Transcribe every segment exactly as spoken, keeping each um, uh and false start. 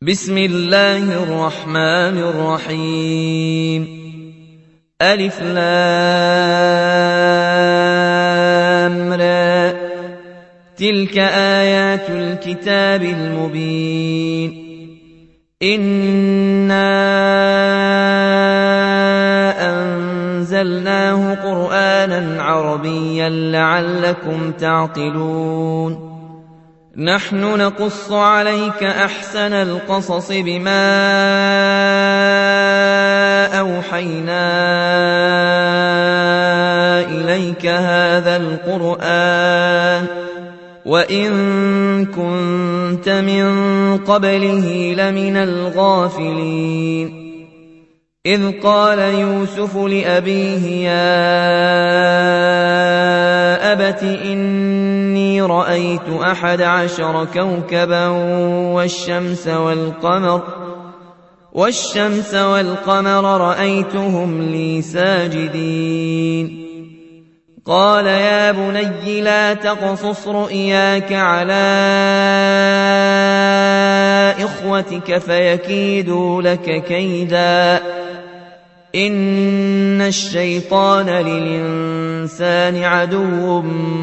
بسم الله الرحمن الرحيم. ألف لام را. تلك آيات الكتاب المبين. إنا أنزلناه قرآنا عربيا لعلكم تعقلون. نحن نقص عليك أحسن القصص بما أوحينا إليك هذا القرآن وإن كنت من قبله لمن الغافلين. إذ قال يوسف لأبيه يا أبت إني رأيت أحد عشر كوكبا والشمس والقمر والشمس والقمر رأيتهم لي ساجدين. قال يا بني لا تقصص رؤياك على إخوتك فيكيدوا لك كيدا إن الشيطان للإنسان عدو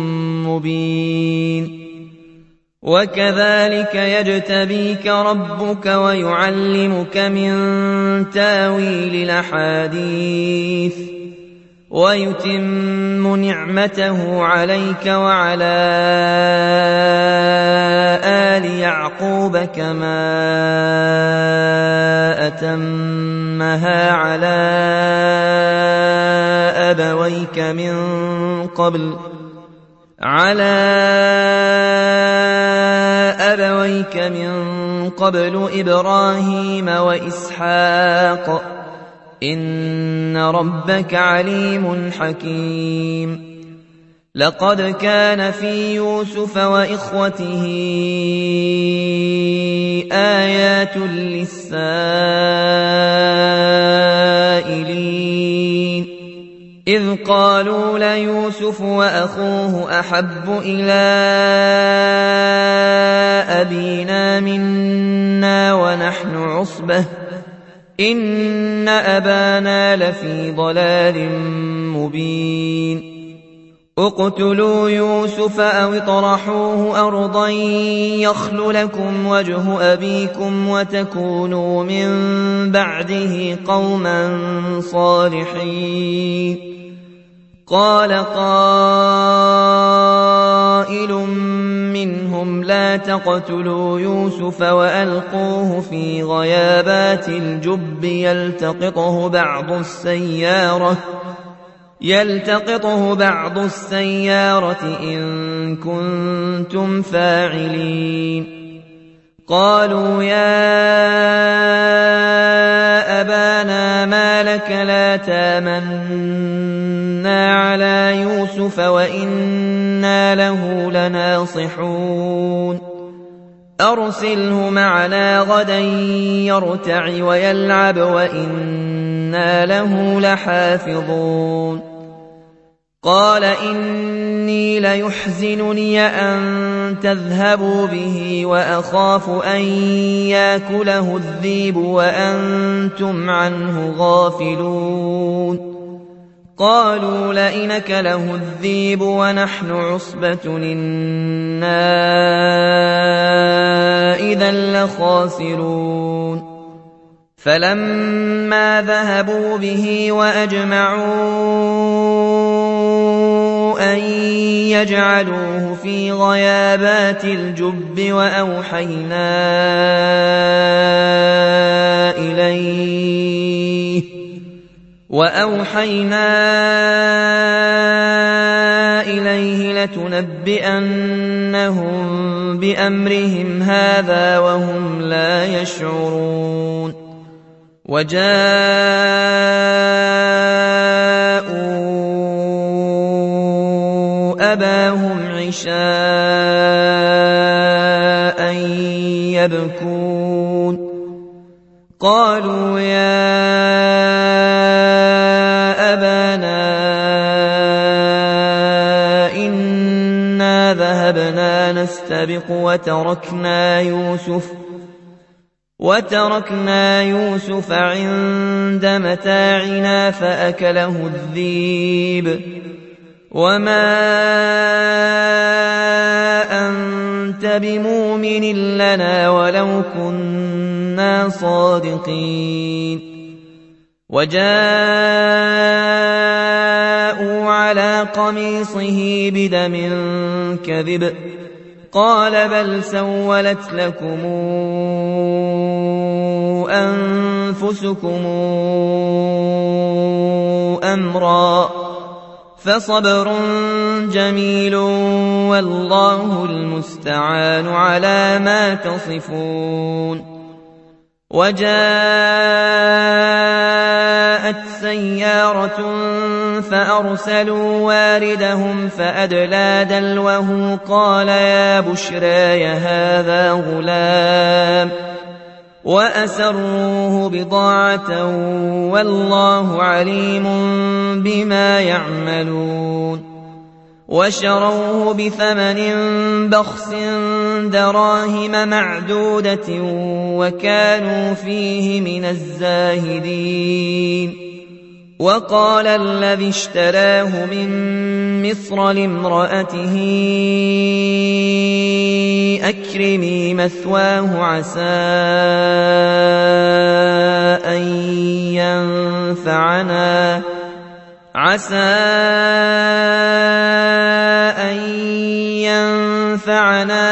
مبين. وكذلك يجتبيك ربك ويعلمك من تاويل الأحاديث ويتم نعمته عليك وعلى آل يعقوب كما أتمها على أبويك من قبل على أبويك من قبل إبراهيم وإسحاق إن ربك عليم حكيم. لقد كان في يوسف وإخوته آيات للسائلين إذ قالوا ليوسف وأخوه أحب إلى أبينا منا ونحن عصبة إن أبانا لفي ضلال مبين. اقتلوا يوسف أو اطرحوه أرضا يخل لكم وجه أبيكم وتكونوا من بعده قوما صالحين. قال قائل منهم لا تقتلوا يوسف وألقوه في غيابات الجب يلتقطه بعض السيارة يلتقطه بعض السيارة إن كنتم فاعلين. قالوا يا أبانا ما لك لا تامنا على يوسف وإنا له لناصحون. أرسله معنا غدا يرتع ويلعب وإنا له لحافظون. قال إني ليحزنني أن تذهبوا به وأخاف أن يأكله الذئب وأنتم عنه غافلون. قالوا لئن أكله الذئب ونحن عصبة إنا إذا لخاسرون. فلما ذهبوا به وأجمعوا أن يجعلوه في غيابات الجب وأوحينا إليه وأوحينا إليه لتنبئنهم بأمرهم هذا وهم لا يشعرون. وجاءوا أباهم عشاء يبكون. قالوا يا أبانا إنا ذهبنا نستبق وتركنا يوسف وتركنا يوسف عند متاعنا فأكله الذئب وما أنت بمؤمن لنا ولو كنا صادقين وجاءوا على قميصه بدم كذب قال بل سولت لكم أنفسكم أمرا فصبر جميل والله المستعان على ما تصفون وجاءت سيارة فأرسلوا واردهم فأدلى دلوه قال يا بشرى هذا غلام وأسروه بضاعة والله عليم بما يعملون وشروه بثمن بخس دراهم معدودة وكانوا فيه من الزاهدين وقال الذي اشتراه من مصر لامرأته أكرمي مثواه عسى أن ينفعنا عسى أن ينفعنا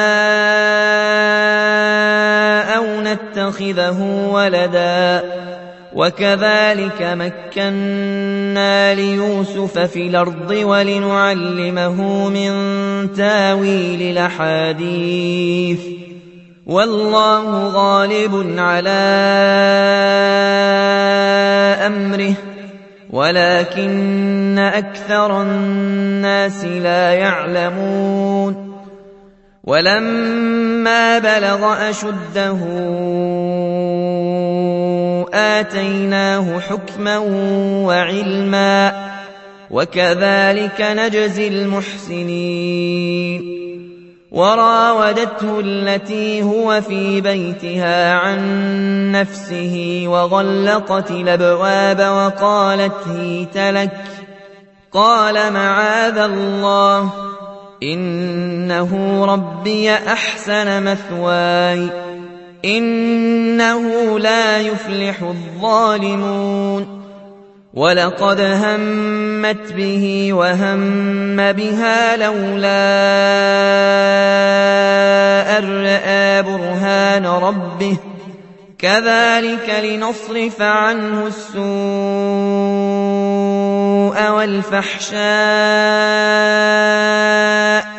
أو نتخذه ولدا وكذلك مكنا ليوسف في الأرض ولنعلمه من تاويل الأحاديث والله غالب على أمره ولكن أكثر الناس لا يعلمون ولما بلغ أشده آتيناه حكما وعلما وكذلك نجزي المحسنين وراودته التي هو في بيتها عن نفسه وغلقت الأبواب وقالت هيت لك قال معاذ الله إنه ربي أحسن مثواي إنه لا يفلح الظالمون ولقد همت به وهم بها لولا أن رأى برهان ربه كذلك لنصرف عنه السوء والفحشاء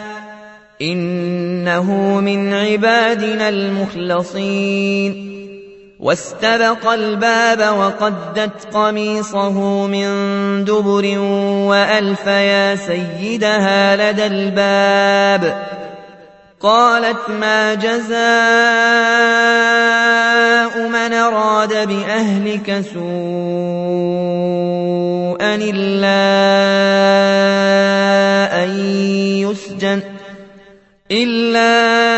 إنه من عبادنا المخلصين واستبق الباب وقدت قميصه من دبر وألف يا سيدها لدى الباب قالت ما جزاء من أراد بأهلك سوءا إلا أن يسجن إلا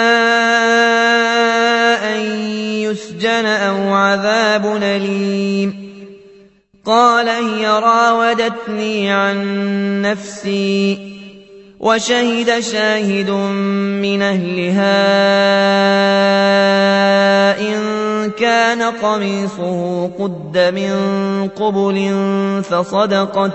أن يسجن أو عذاب أليم قال هي راودتني عن نفسي وشهد شاهد من أهلها إن كان قميصه قد من قبل فصدقت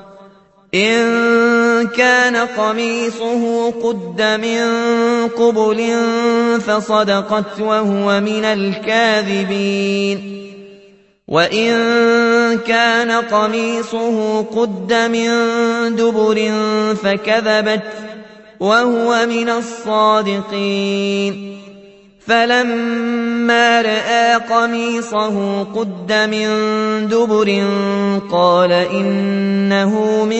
إن كان قميصه قد من قبل فصدقت وهو من الكاذبين وإن كان قميصه قد من دبر فكذبت وهو من الصادقين فلما رأى قميصه قد من دبر قال إنه من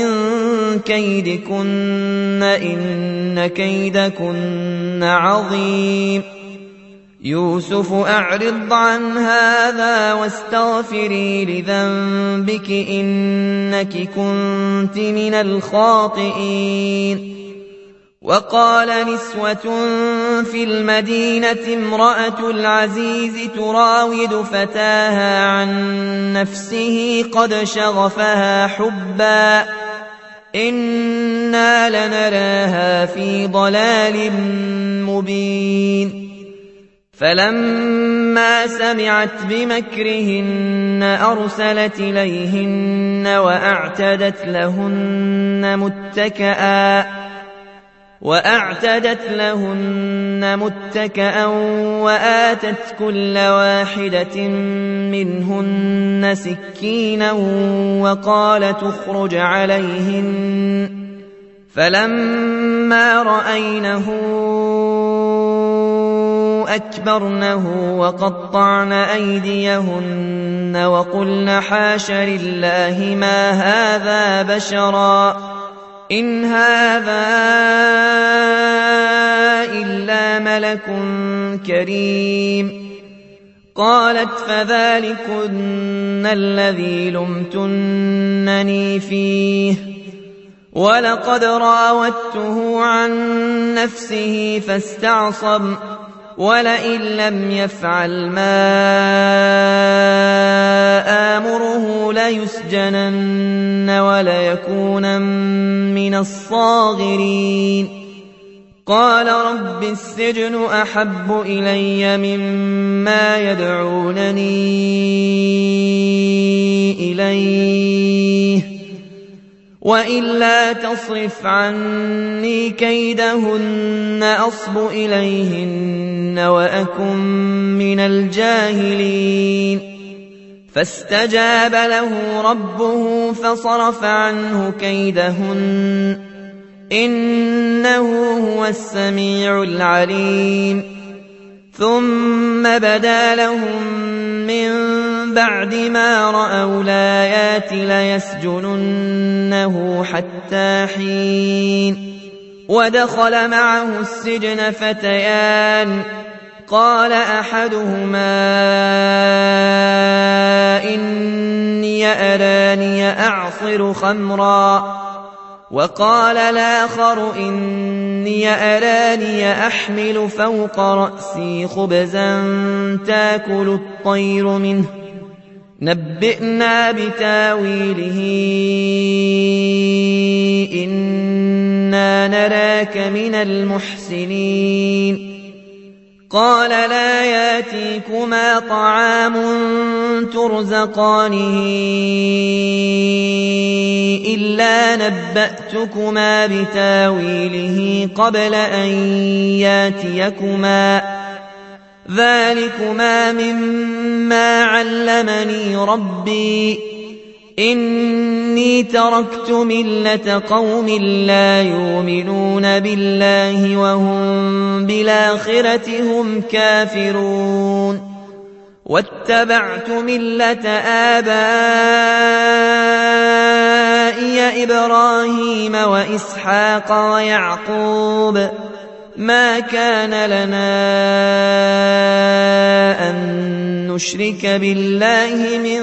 كيدكن إن كيدكن عظيم يوسف أعرض عن هذا واستغفري لذنبك إنك كنت من الخاطئين وقال نسوة في المدينة امرأة العزيز تراود فتاها عن نفسه قد شغفها حبا إنا لنراها في ضلال مبين فلما سمعت بمكرهن أرسلت إليهن وأعتدت لهن متكئا وأعتدت لهن متكئا وآتت كل واحدة منهن سكينا وقالت اخرج عليهن فلما رأينه أكبرنه وقطعن أيديهن وقلن حاش لله ما هذا بشرا إن هذا إلا ملك كريم قالت فذلكن الذي لمتنني فيه ولقد راودته عن نفسه فاستعصم ولئن لم يفعل ما آمره ليسجنن وليكونن من الصاغرين قال رب السجن أحب إلي مما يدعونني إليه وإلا تصرف عني كيدهن أصب إليهن وأكن من الجاهلين فاستجاب له ربه فصرف عنه كيدهن إنه هو السميع العليم ثم بدا لهم من بعد ما رأوا الآيات ليسجننه حتى حين ودخل معه السجن فتيان قال أحدهما إني أراني أعصر خمرا وقال الآخر إني أراني أحمل فوق رأسي خبزا تاكل الطير منه نبئنا بتاويله إنا نراك من المحسنين قال لا ياتيكما طعام ترزقانه إلا نبأتكما بتاويله قبل أن ياتيكما ذلكما مما علمني ربي إني تركت ملة قوم لا يؤمنون بالله وهم بالآخرة هم كافرون واتبعت ملة آبائي إبراهيم وإسحاق ويعقوب ما كان لنا أن نشرك بالله من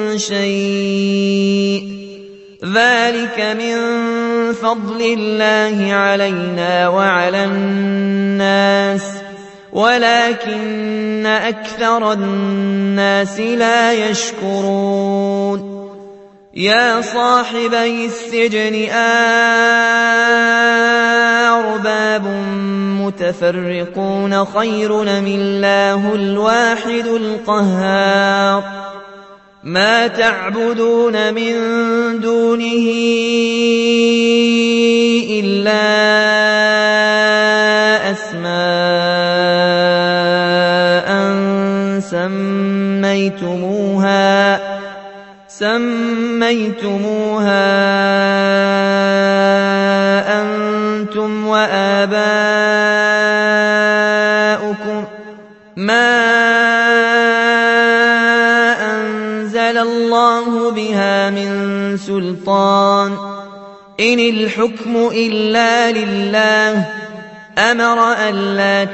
شيء ذلك من فضل الله علينا وعلى الناس ولكن أكثر الناس لا يشكرون يا صاحبي السجن أرباب متفرقون خير أم الله الواحد القهار ما تعبدون من دونه إلا أسماء سميتموها سميتموها أنتم وآباؤكم ما أنزل الله بها من سلطان إن الحكم إلا لله أمر ألا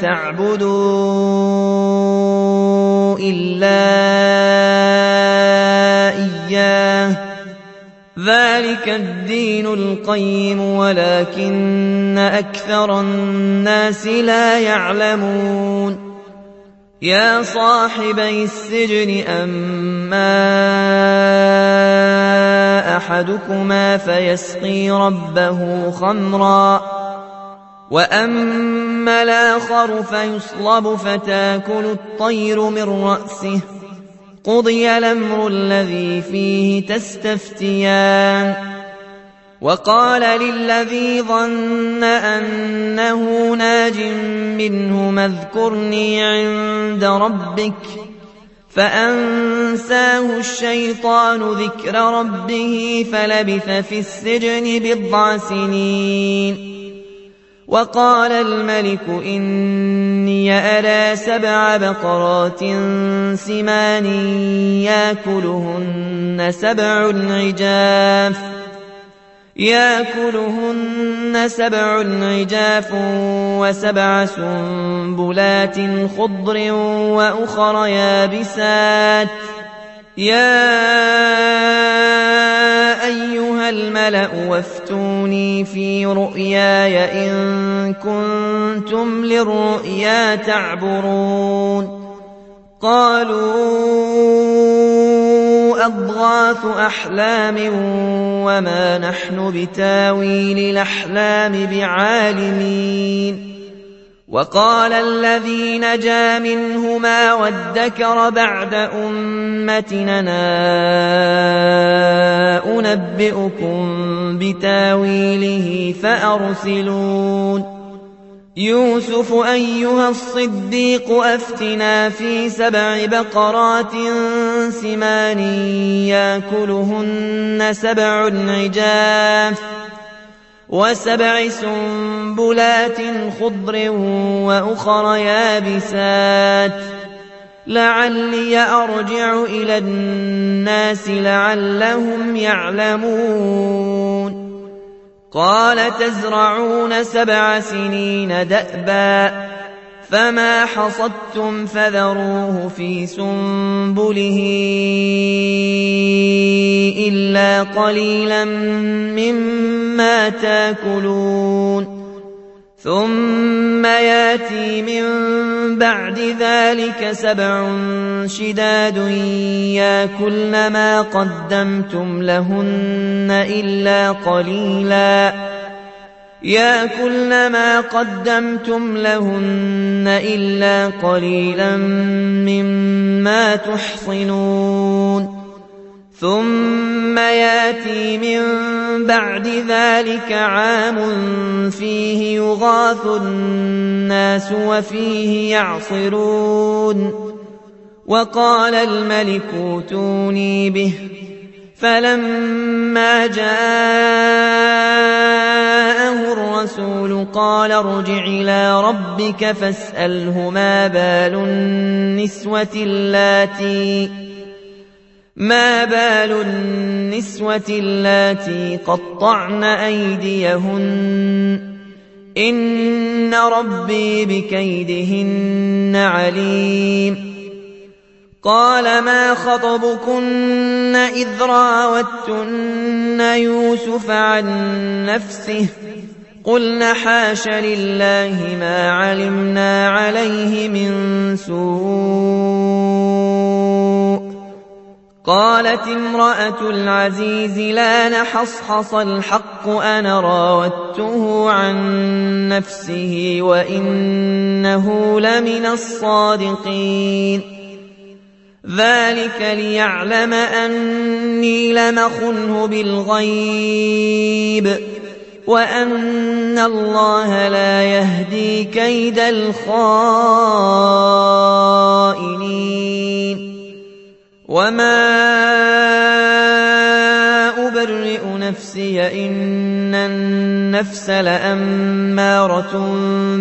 تعبدوا إلا إياه ذلك ذلك الدين القيم ولكن أكثر الناس لا يعلمون يا صاحبي السجن أما أحدكما فيسقي ربه خمرا وأما الآخر فيصلب فتاكل الطير من رأسه قضي الأمر الذي فيه تستفتيان وقال للذي ظن أنه ناج منهما اذكرني عند ربك فأنساه الشيطان ذكر ربه فلبث في السجن بضع سنين وقال الملك إني أرى سبع بقرات سمان يأكلهن سبع عجاف يأكلهن سبع عجاف وسبع سنبلات خضر وأخر يابسات يا أيها الملأ وافتوني في رؤياي إن كنتم للرؤيا تعبرون قالوا أضغاث أحلام وما نحن بتاويل الأحلام بعالمين وقال الذي نجا منهما وادكر بعد أمتنا أنبئكم بتاويله فأرسلون يوسف أيها الصديق أفتنا في سبع بقرات سمان يأكلهن سبع عجاف وسبع سنبلات خضر وأخر يابسات لعلي أرجع إلى الناس لعلهم يعلمون قال تزرعون سبع سنين دأبا فما حصدتم فذروه في سنبله إلا قليلا مما تاكلون ثم ياتي من بعد ذلك سبع شداد ياكلن ما قدمتم لهن إلا قليلا يأكلن ما قدمتم لهن إلا قليلا مما تحصنون ثم ياتي من بعد ذلك عام فيه يغاث الناس وفيه يعصرون وقال الملك ائتوني به فلما جاءه الرسول قال ارجع إلى ربك فاسأله ما بال النسوة اللاتي ما بال النسوة اللاتي قطعن أيديهن إن ربي بكيدهن عليم قال ما خطبكن إذ راوتن يوسف عن نفسه قلن حاش لله ما علمنا عليه من سوء قالت امرأة العزيز لا نحصحص الحق أنا راودته عن نفسه وإنه لمن الصادقين ذلك ليعلم أني لم أخنه بالغيب وأن الله لا يهدي كيد الخائنين وما أبرئ نفسي إن النفس لأمارة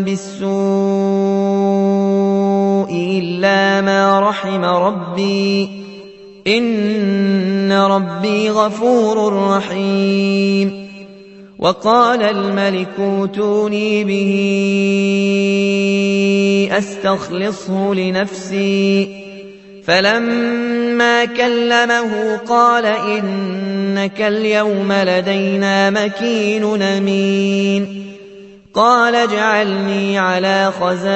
بالسوء إلا ما رحم ربي إن ربي غفور رحيم وقال الملك ائتوني به أستخلصه لنفسي فلما كلمه قال إنك اليوم لدينا مكين أمين قال اجعلني على خزائن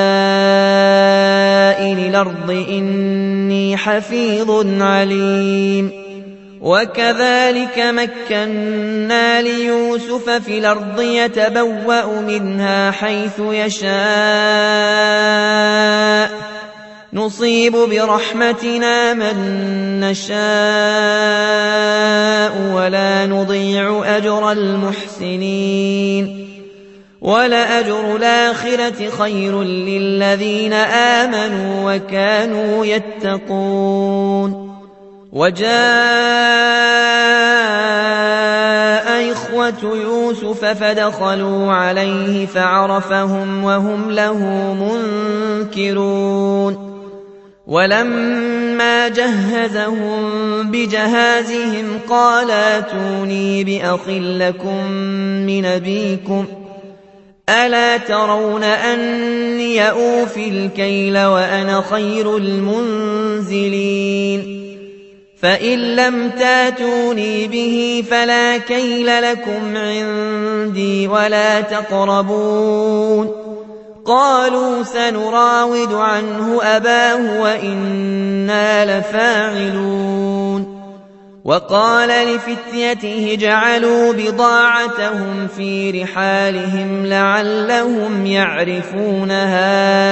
الأرض إني حفيظ عليم وكذلك مكنا ليوسف في الأرض يتبوأ منها حيث يشاء نصيب برحمتنا من نشاء ولا نضيع أجر المحسنين ولأجر الآخرة خير للذين آمنوا وكانوا يتقون وجاء إخوة يوسف فدخلوا عليه فعرفهم وهم له منكرون ولما جهزهم بجهازهم قال ائتوني بأخ لكم من أبيكم ألا ترون أني أوفي الكيل وأنا خير المنزلين فإن لم تاتوني به فلا كيل لكم عندي ولا تقربون قالوا سنراود عنه أباه وإنا لفاعلون وقال لفتيته اجعلوا بضاعتهم في رحالهم لعلهم يعرفونها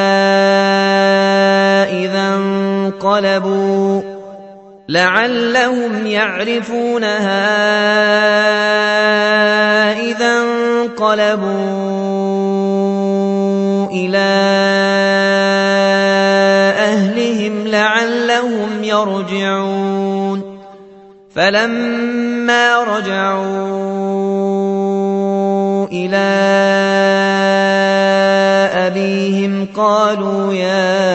إذا انقلبوا لعلهم يعرفونها إذا انقلبوا إلى أهلهم لعلهم يرجعون فلما رجعوا إلى أبيهم قالوا يا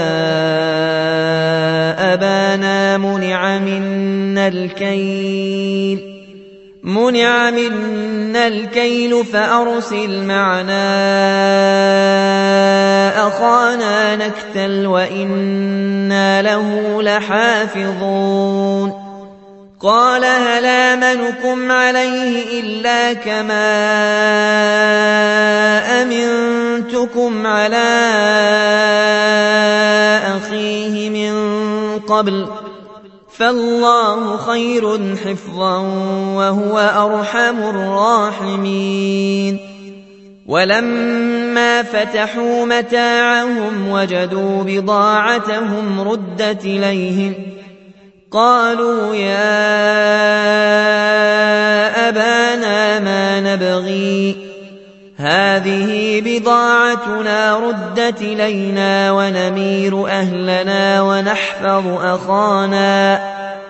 أبانا منع منا الكيل منع منا الكيل فأرسل معنا أخانا نكتل وإنا له لحافظون قال هل آمنكم عليه إلا كما أمنتكم على أخيه من قبل فالله خير حفظا وهو أرحم الراحمين ولما فتحوا متاعهم وجدوا بضاعتهم ردت إليهم قالوا يا أبانا ما نبغي هذه بضاعتنا ردت إلينا ونمير أهلنا ونحفظ أخانا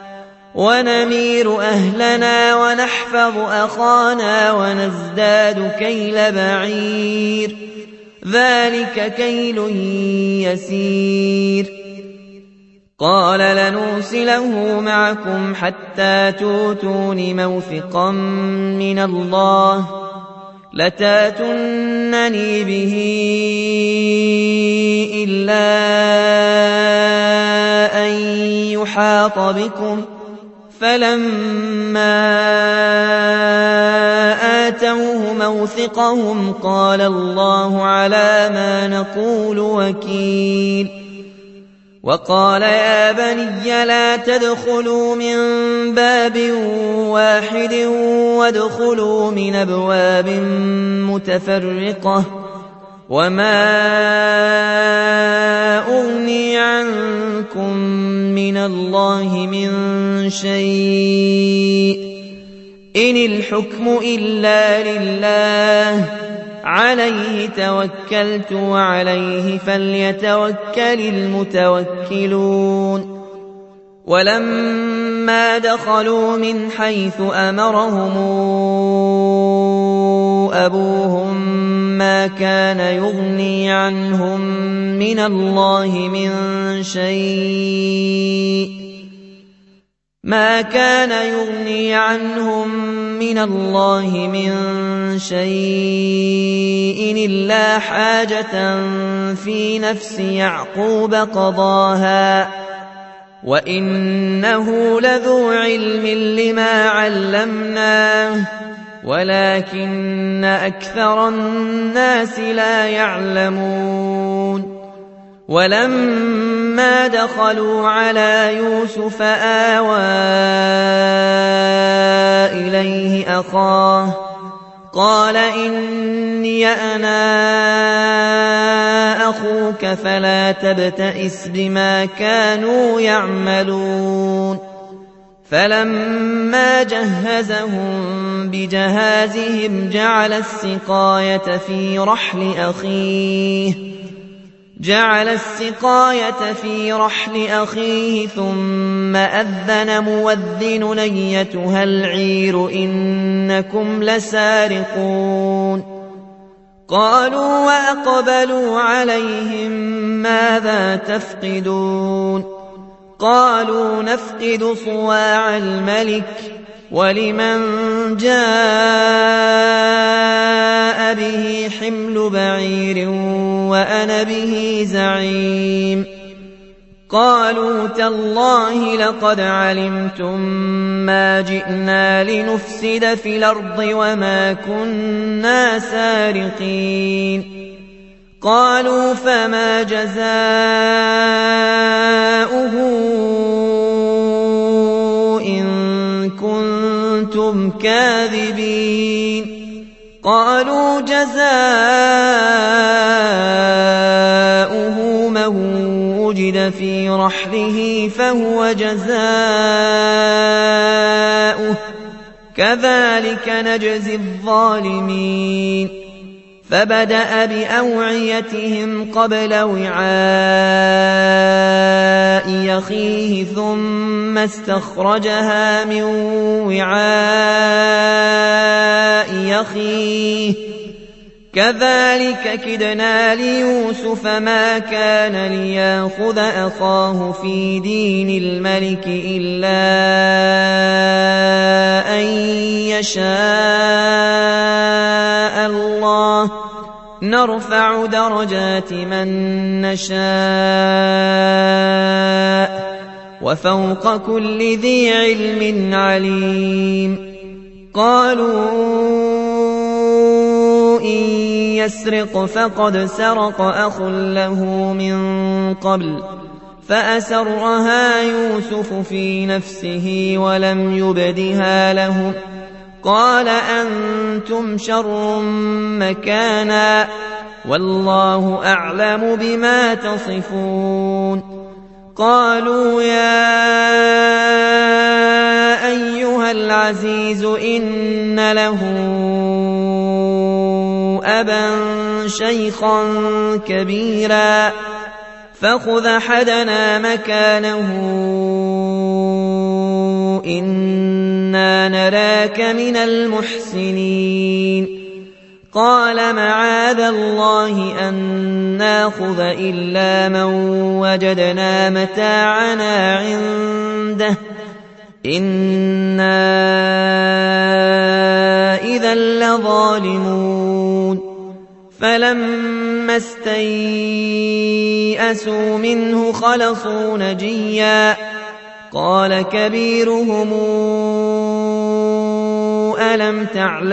ونمير أهلنا ونحفظ أخانا ونزداد كيل بعير ذلك كيل يسير قال لنرسله معكم حتى توتون موثقا من الله لتاتونني به إلا أن يحاط بكم فلما آتوه موثقهم قال الله على ما نقول وكيل وقال يا بني لا تدخلوا من باب واحد وادخلوا من أبواب متفرقة وما أغني عنكم من الله من شيء إن الحكم إلا لله عليه توكلت وعليه فليتوكل المتوكلون ولما دخلوا من حيث أمرهم أبوهم ما كان يغني عنهم من الله من شيء ما كان يغني عنهم من الله من شيء إلا حاجة في نفس يعقوب قضاها وإنه لذو علم لما علمناه ولكن أكثر الناس لا يعلمون ولما دخلوا على يوسف آوى إليه أخاه قال إني أنا أخوك فلا تبتئس بما كانوا يعملون فلما جهزهم بجهازهم جعل السقاية في رحل أخيه جعل السقاية في رحل أخيه ثم أذن مؤذن أيتها العير إنكم لسارقون قالوا وأقبلوا عليهم ماذا تفقدون قالوا نفقد صواع الملك ولمن جاء به حمل بعير وأنا به زعيم قالوا تالله لقد علمتم ما جئنا لنفسد في الأرض وما كنا سارقين قالوا فما جزاؤه إن كنتم كاذبين قالوا جزاؤه من وجد في رحله فهو جزاؤه كذلك نجزي الظالمين فبدأ بأوعيتهم قبل وعاء أخيه ثم استخرجها من وعاء أخيه كذلك كدنا ليوسف ما كان ليأخذ أخاه في دين الملك إلا أن يشاء الله نرفع درجات من نشاء وفوق كل ذي علم عليم قالوا إن يسرق فقد سرق أخ له من قبل فأسرها يوسف في نفسه ولم يبدها لهم قال أنتم شر مكانا والله أعلم بما تصفون قالوا يا أيها العزيز إن له أبا شيخا كبيرا فخذ أحدنا مكانه إنا نراك من المحسنين قال معاذ الله أن ناخذ إلا من وجدنا متاعنا عنده إنا إذا لظالمون فلما استيئسوا منه خلصوا نجيا قال كبيرهم ألم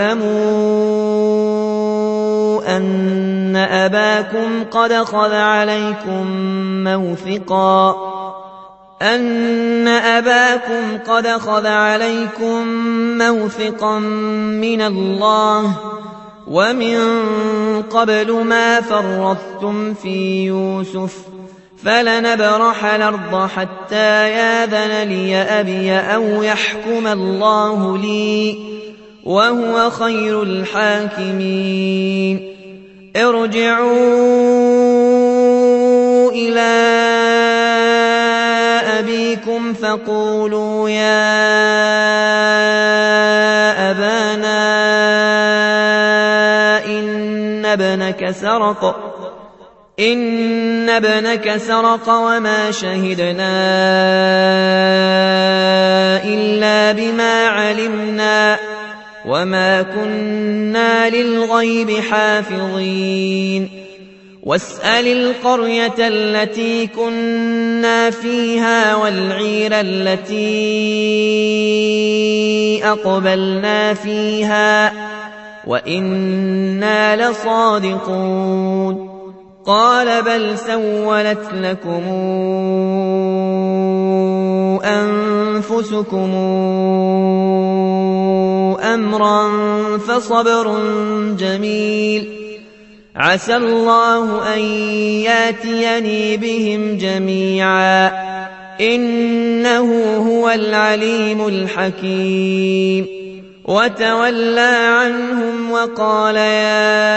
تعلموا أن أباكم قد أخذ عليكم موثقا أن أباكم قد أخذ عليكم موثقا من الله ومن قبل ما فرطتم في يوسف فلنبرح الأرض حتى ياذن لي أبي أو يحكم الله لي وهو خير الحاكمين ارجعوا إلى أبيكم فقولوا يا أبانا إن ابنك سرق إن ابنك سرق وما شهدنا إلا بما علمنا وما كنا للغيب حافظين واسأل القرية التي كنا فيها والعير التي أقبلنا فيها وإنا لصادقون قال بل سولت لكم أنفسكم أمرا فصبر جميل عسى الله أن ياتيني بهم جميعا إنه هو العليم الحكيم وتولى عنهم وقال يا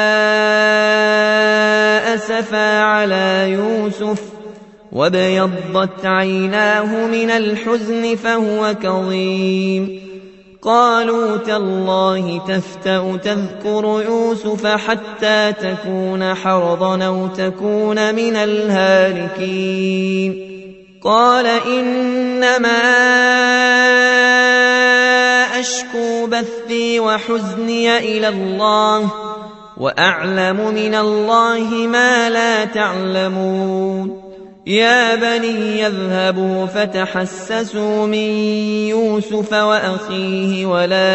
أسفا على يوسف وابيضت عيناه من الحزن فهو كظيم قالوا تالله تفتأ تذكر يوسف حتى تكون حرضا أو تكون من الهالكين قال إنما أشكو بثي وحزني إلى الله وأعلم من الله ما لا تعلمون يا بني يذهبوا فتحسسوا من يوسف وأخيه ولا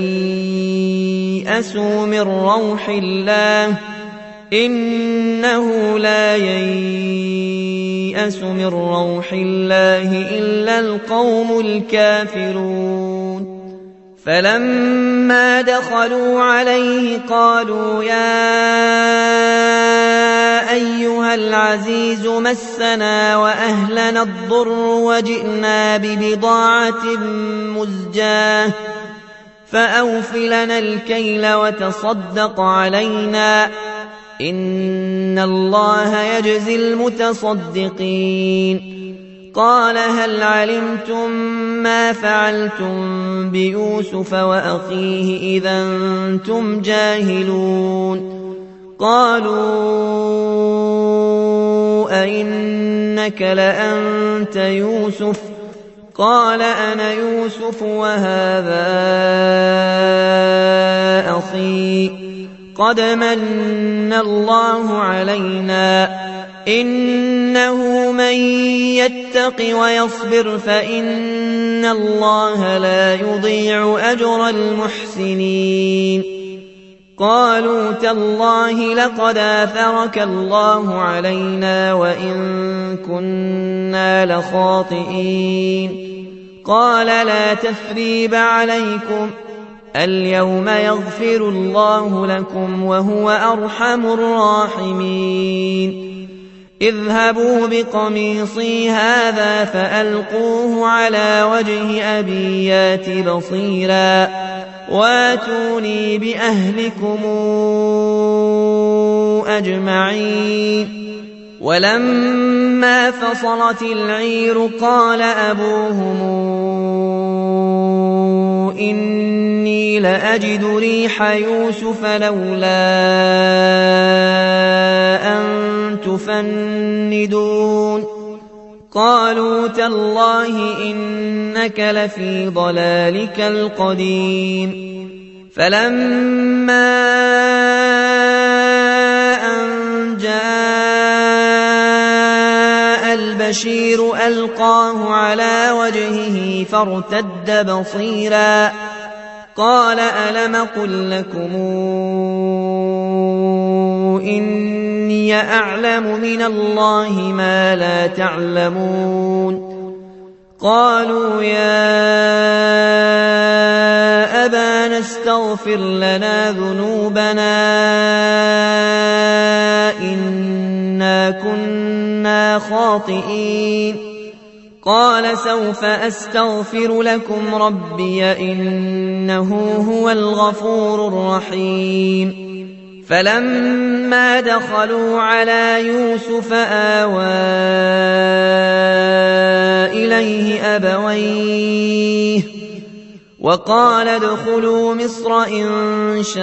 تيأسوا من روح الله إنه لا ييأس من روح الله إلا القوم الكافرون فلما دخلوا عليه قالوا يا أيها العزيز مسنا وأهلنا الضر وجئنا ببضاعة مزجاة فأوف لنا الكيل وتصدق علينا إن الله يجزي المتصدقين قال هل علمتم ما فعلتم بيوسف وأخيه إذا أنتم جاهلون قالوا أئنك لأنت يوسف قال أنا يوسف وهذا أخي قد من الله علينا إنه من يتق ويصبر فإن الله لا يضيع أجر المحسنين قالوا تالله لقد آثرك الله علينا وإن كنا لخاطئين قال لا تثريب عليكم اليوم يغفر الله لكم وهو أرحم الراحمين اذهبوا بقميصي هذا فألقوه على وجه أبي يات بصيرا واتوني بأهلكم أجمعين ولما فصلت العير قال أبوهم إني لأجد ريح يوسف لولا أن تفندون قالوا تالله إنك لفي ضلالك القديم فلما أن جاء البشير ألقاه على وجهه فارتد بصيرا قال ألم قل لكم إني أعلم من الله ما لا تعلمون قالوا يا أبانا استغفر لنا ذنوبنا إنا كنا خاطئين قال سوف أستغفر لكم ربي إنه هو الغفور الرحيم فلما دخلوا على يوسف آوى إليه أبويه وقال ادخلوا مصر إن شاء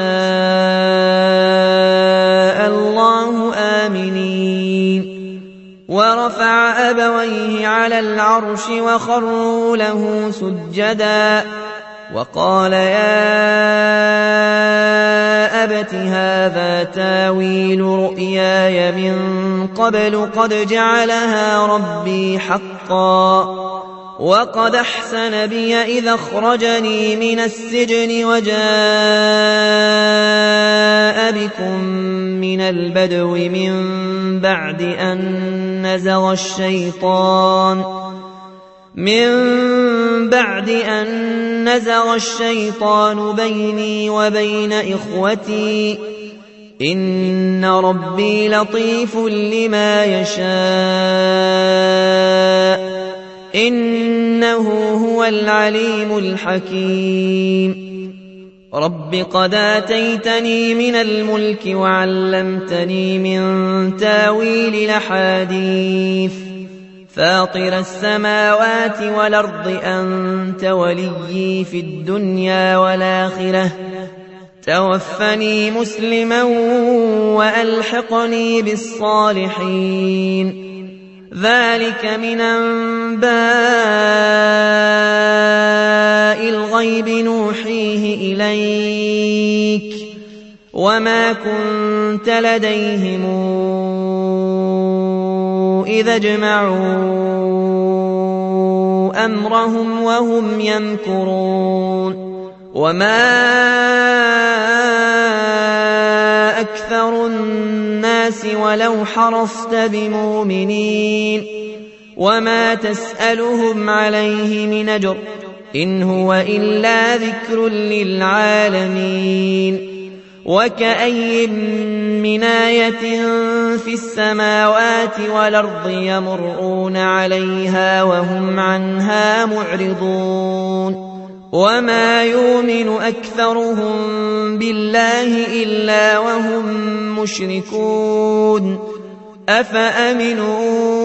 الله آمنين ورفع أبويه على العرش وخروا له سجدا وقال يا أبت هذا تاويل رؤياي من قبل قد جعلها ربي حقا وقد أحسن بي إذا أخرجني من السجن وجاء بكم من البدو من بعد أن نزغ الشيطان من بعد أن نزغ الشيطان بيني وبين إخوتي إن ربي لطيف لما يشاء إنه هو العليم الحكيم رب قد آتيتني من الملك وعلمتني من تاويل الأحاديث فاطر السماوات والأرض أنت وليي في الدنيا والآخرة توفني مسلما وألحقني بالصالحين ذلك من أنباء الغيب نوحيه إليك وما كنت لديهم إذا اجمعوا أمرهم وهم يمكرون وما أكثر الناس ولو حرصت بمؤمنين وما تسألهم عليه من أجر إن هو إلا ذكر للعالمين وكأي من آية في السماوات والأرض يمرون عليها وهم عنها معرضون وما يؤمن أكثرهم بالله إلا وهم مشركون أفأمنوا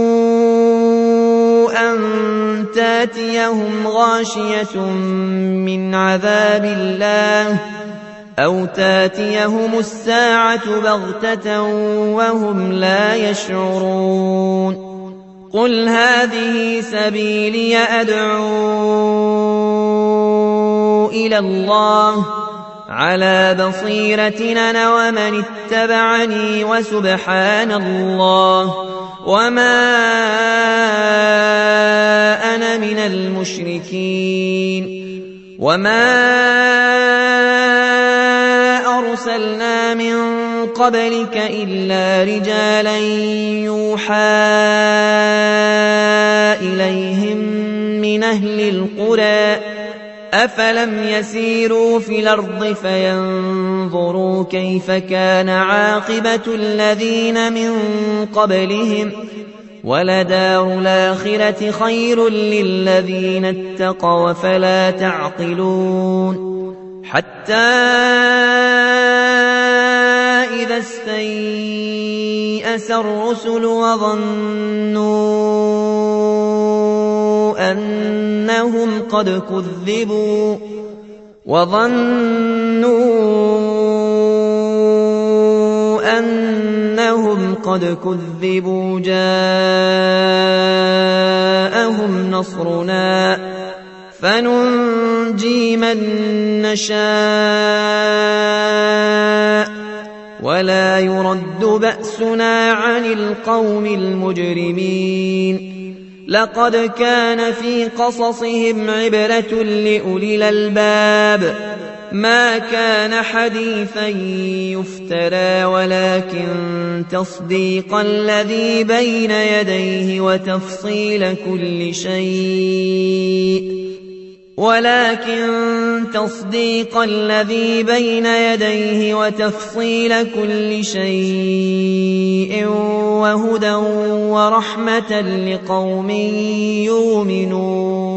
أن تاتيهم غاشية من عذاب الله أو تاتيهم الساعة بغتة وهم لا يشعرون قل هذه سبيلي أدعو إلى الله على بصيرة أنا ومن اتبعني وسبحان الله وما أنا من المشركين وما أرسلنا من قبلك إلا رجالا يوحى إليهم من أهل القرى أفلم يسيروا في الأرض فينظروا كيف كان عاقبة الذين من قبلهم ولدار الآخرة خير للذين اتقوا فلا تعقلون حتى إذا استيأس الرسل وظنوا أنهم قد كذبوا وظنوا أنهم قد كذبوا جاءهم نصرنا فننجي من نشاء ولا يرد بأسنا عن القوم المجرمين لقد كان في قصصهم عبرة لأولي الألباب ما كان حديثا يفترى ولكن تصديق الذي بين يديه وتفصيل كل شيء ولكن تصديق الذي بين يديه وتفصيل كل شيء وهدى ورحمة لقوم يؤمنون